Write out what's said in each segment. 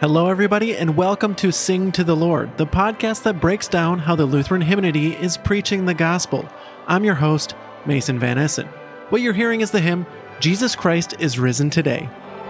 Hello, everybody, and welcome to Sing to the Lord, the podcast that breaks down how the Lutheran hymnody is preaching the gospel. I'm your host, Mason Van Essen. What you're hearing is the hymn, Jesus Christ is Risen Today.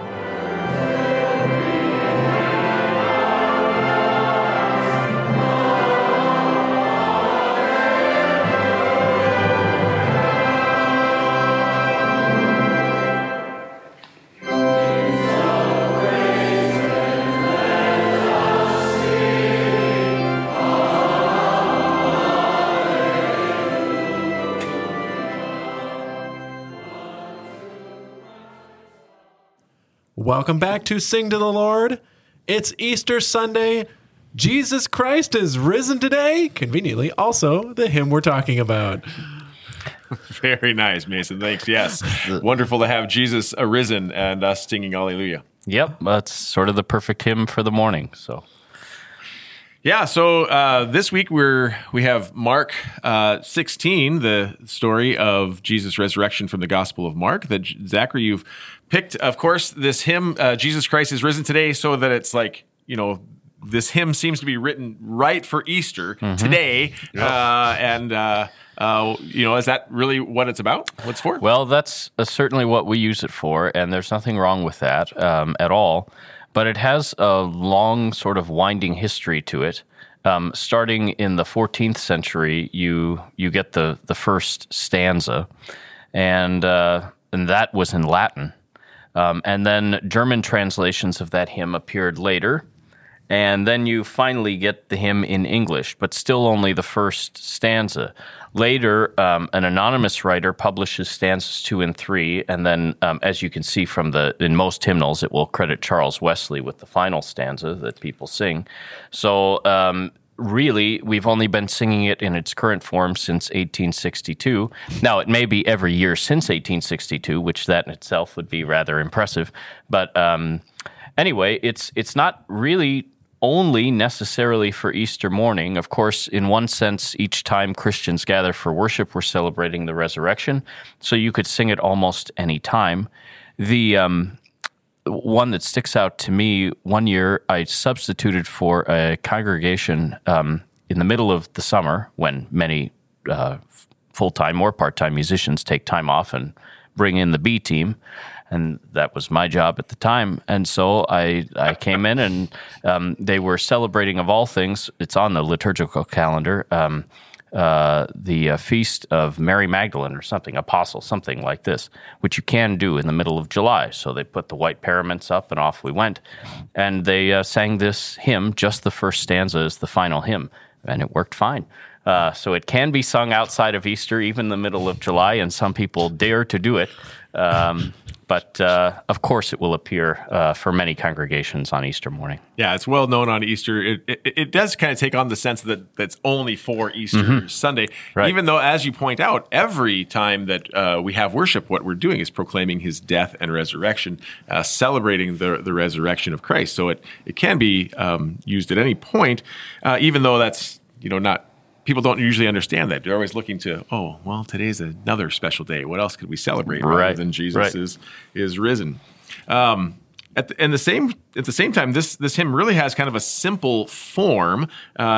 Welcome back to Sing to the Lord. It's Easter Sunday. Jesus Christ is risen today. Conveniently, also the hymn we're talking about. Very nice, Mason. Thanks. Yes. Wonderful to have Jesus arisen and us singing Alleluia. Yep. That's sort of the perfect hymn for the morning. So this week we have Mark 16, the story of Jesus' resurrection from the Gospel of Mark. That Zachary, you've picked, of course, this hymn, Jesus Christ is risen today, so that it's like, this hymn seems to be written right for Easter today. Yep. Is that really what it's about? What's for? Well, that's certainly what we use it for, and there's nothing wrong with that at all. But it has a long sort of winding history to it. Starting in the 14th century, you get the first stanza, and that was in Latin. And then German translations of that hymn appeared later. And then you finally get the hymn in English, but still only the first stanza. Later, an anonymous writer publishes stanzas 2 and 3, and then, as you can see in most hymnals, it will credit Charles Wesley with the final stanza that people sing. So, really, we've only been singing it in its current form since 1862. Now, it may be every year since 1862, which that in itself would be rather impressive. But anyway, it's not really only necessarily for Easter morning. Of course, in one sense, each time Christians gather for worship, we're celebrating the resurrection. So you could sing it almost any time. The one that sticks out to me, one year I substituted for a congregation in the middle of the summer when many full-time or part-time musicians take time off and bring in the B team. And that was my job at the time. And so I came in and they were celebrating, of all things, it's on the liturgical calendar, the feast of Mary Magdalene or something, Apostle, something like this, which you can do in the middle of July. So they put the white paraments up and off we went. And they sang this hymn, just the first stanza is the final hymn, and it worked fine. So it can be sung outside of Easter, even the middle of July, and some people dare to do it. But of course, it will appear for many congregations on Easter morning. Yeah, it's well known on Easter. It does kind of take on the sense that that's only for Easter Sunday. Right. Even though, as you point out, every time that we have worship, what we're doing is proclaiming his death and resurrection, celebrating the resurrection of Christ. So it can be used at any point, even though that's not. People don't usually understand that. They're always looking to, today's another special day. What else could we celebrate rather than Jesus is risen? At the same time, this hymn really has kind of a simple form.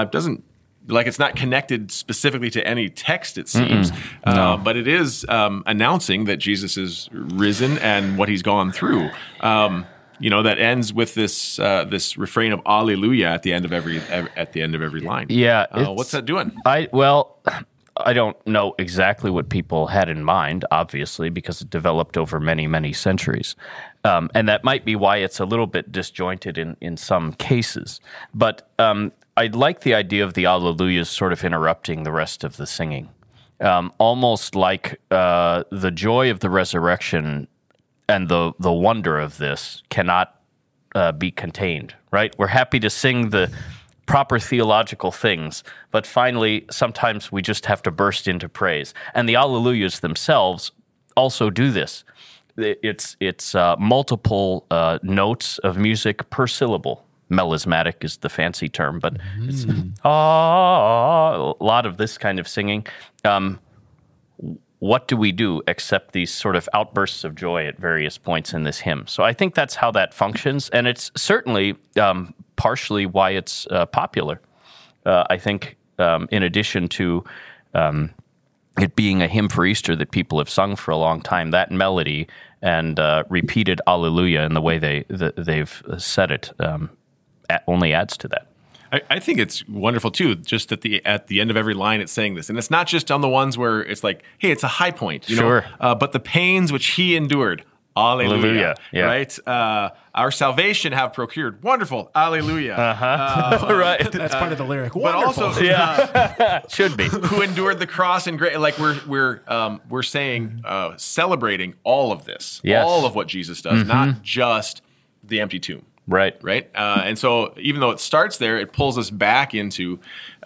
It's not connected specifically to any text, it seems. No. But it is announcing that Jesus is risen and what he's gone through. That ends with this refrain of Alleluia at the end of every line. Yeah, what's that doing? I don't know exactly what people had in mind, obviously, because it developed over many, many centuries, and that might be why it's a little bit disjointed in some cases. But I like the idea of the Alleluias sort of interrupting the rest of the singing, almost like the joy of the resurrection. And the wonder of this cannot be contained, right? We're happy to sing the proper theological things, but finally, sometimes we just have to burst into praise. And the Alleluias themselves also do this. It's multiple notes of music per syllable. Melismatic is the fancy term, but it's a lot of this kind of singing. what do we do except these sort of outbursts of joy at various points in this hymn? So I think that's how that functions, and it's certainly partially why it's popular. I think in addition to it being a hymn for Easter that people have sung for a long time, that melody and repeated Alleluia in the way they've said it only adds to that. I think it's wonderful too. Just at the end of every line, it's saying this, and it's not just on the ones where it's like, "Hey, it's a high point," you know. But the pains which he endured, Alleluia. Yeah. Right? Our salvation have procured. Wonderful, Alleluia. Right. That's part of the lyric. But Wonderful. also, should be. Who endured the cross and great? Like we're saying, celebrating all of this, all of what Jesus does, not just the empty tomb. Right. And so even though it starts there, it pulls us back into,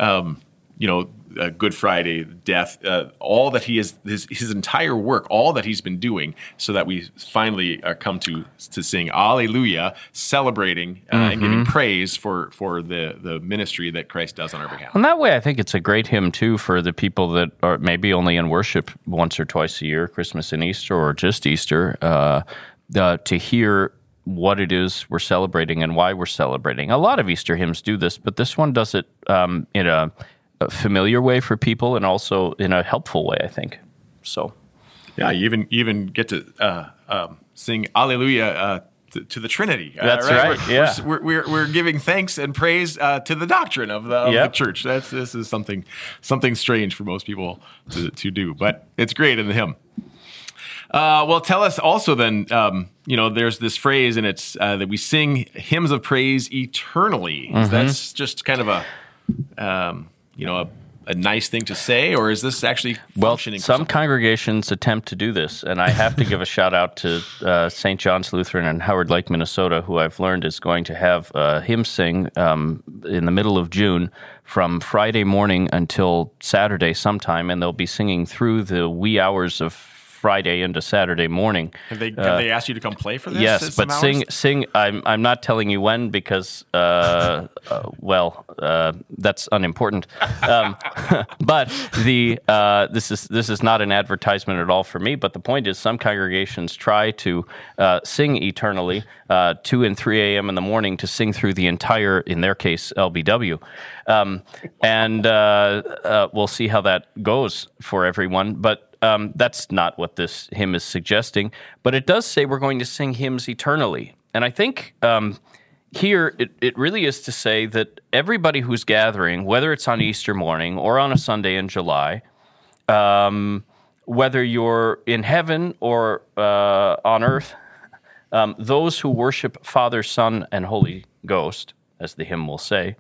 Good Friday, death, all that he is, his entire work, all that he's been doing, so that we finally come to sing Alleluia, celebrating and giving praise for the ministry that Christ does on our behalf. And that way, I think it's a great hymn, too, for the people that are maybe only in worship once or twice a year, Christmas and Easter, or just Easter, to hear what it is we're celebrating and why we're celebrating. A lot of Easter hymns do this, but this one does it in a familiar way for people and also in a helpful way, I think. So, yeah, you even get to sing Alleluia to the Trinity. That's right. We're giving thanks and praise to the doctrine of the church. This is something strange for most people to do, but it's great in the hymn. Well, tell us also then, there's this phrase, and it's that we sing hymns of praise eternally. That's just kind of a nice thing to say, or is this actually functioning? Well, some congregations attempt to do this, and I have to give a shout out to St. John's Lutheran in Howard Lake, Minnesota, who I've learned is going to have a hymn sing in the middle of June from Friday morning until Saturday sometime, and they'll be singing through the wee hours of Friday into Saturday morning. Have they asked you to come play for this? Yes, but sing. I'm not telling you when because that's unimportant. But this is not an advertisement at all for me. But the point is, some congregations try to sing eternally 2 and 3 a.m. in the morning to sing through the entire, in their case, LBW. And we'll see how that goes for everyone. But that's not what this hymn is suggesting. But it does say we're going to sing hymns eternally. And I think here it really is to say that everybody who's gathering, whether it's on Easter morning or on a Sunday in July, whether you're in heaven or on earth, those who worship Father, Son, and Holy Ghost, as the hymn will say,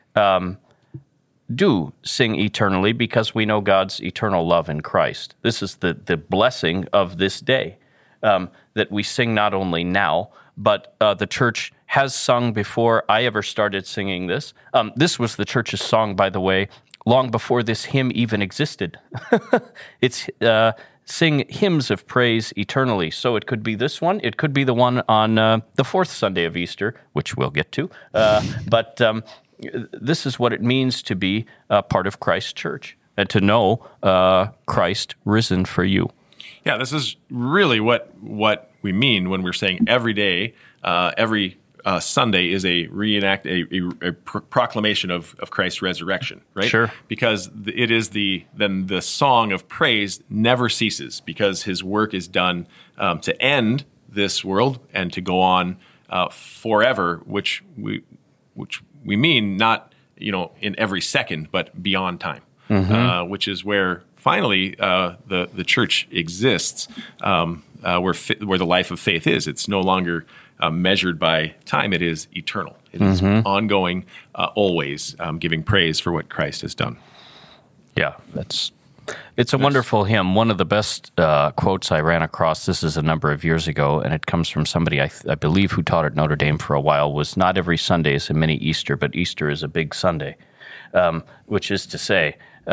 do sing eternally because we know God's eternal love in Christ. This is the blessing of this day, that we sing not only now, but the church has sung before I ever started singing this. This was the church's song, by the way, long before this hymn even existed. It's sing hymns of praise eternally. So it could be this one. It could be the one on the fourth Sunday of Easter, which we'll get to. But this is what it means to be part of Christ's church and to know Christ risen for you. Yeah, this is really what we mean when we're saying every day, every Sunday is a proclamation of Christ's resurrection, right? Sure. Because it is the song of praise never ceases because his work is done to end this world and to go on forever, which we mean not in every second, but beyond time, which is where finally the church exists, where the life of faith is. It's no longer measured by time; it is eternal. It is ongoing, always giving praise for what Christ has done. Yeah, it's a wonderful hymn. One of the best quotes I ran across, this is a number of years ago, and it comes from somebody I believe who taught at Notre Dame for a while, was not every Sunday is a mini Easter, but Easter is a big Sunday, which is to say,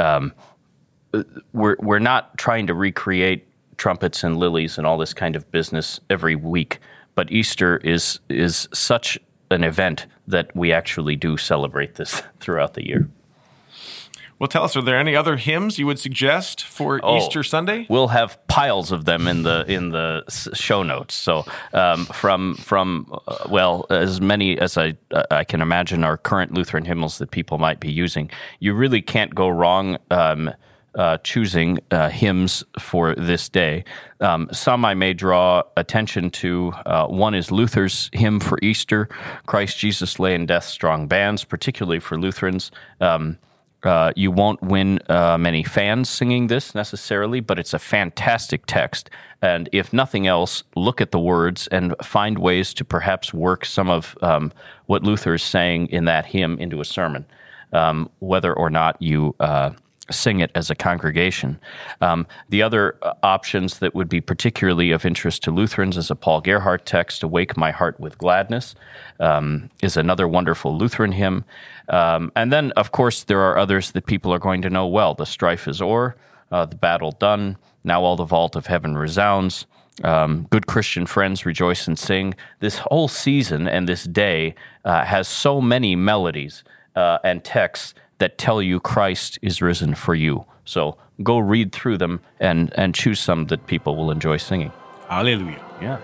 we're not trying to recreate trumpets and lilies and all this kind of business every week, but Easter is such an event that we actually do celebrate this throughout the year. Well, tell us, are there any other hymns you would suggest for Easter Sunday? We'll have piles of them in the show notes. So from as many as I can imagine are current Lutheran hymnals that people might be using. You really can't go wrong choosing hymns for this day. Some I may draw attention to. One is Luther's hymn for Easter, Christ Jesus lay in death's strong bands, particularly for Lutherans. You won't win many fans singing this necessarily, but it's a fantastic text. And if nothing else, look at the words and find ways to perhaps work some of what Luther is saying in that hymn into a sermon, whether or not you sing it as a congregation. The other options that would be particularly of interest to Lutherans is a Paul Gerhardt text, Awake My Heart with Gladness, is another wonderful Lutheran hymn. And then, of course, there are others that people are going to know well. The strife is o'er, the battle done, now all the vault of heaven resounds. Good Christian friends, rejoice and sing. This whole season and this day has so many melodies and texts that tell you Christ is risen for you. So go read through them and choose some that people will enjoy singing. Hallelujah. Yeah.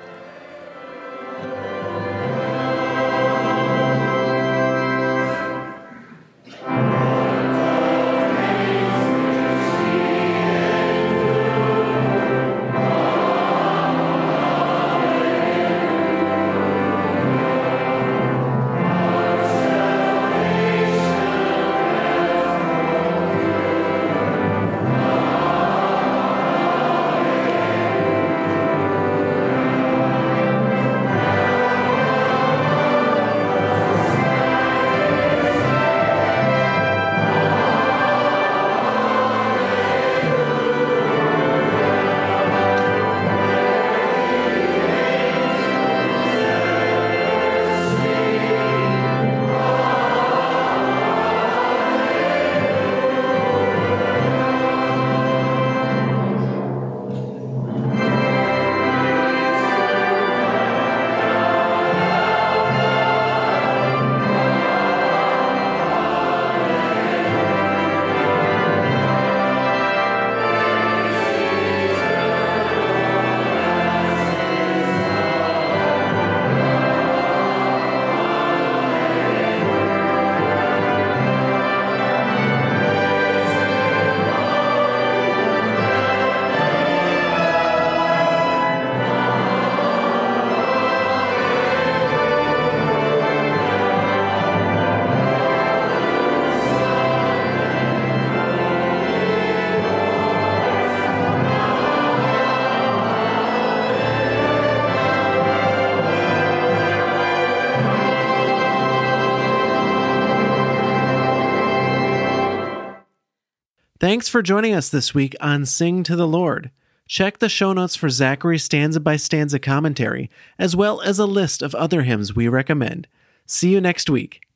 Thanks for joining us this week on Sing to the Lord. Check the show notes for Zachary's stanza-by-stanza commentary, as well as a list of other hymns we recommend. See you next week.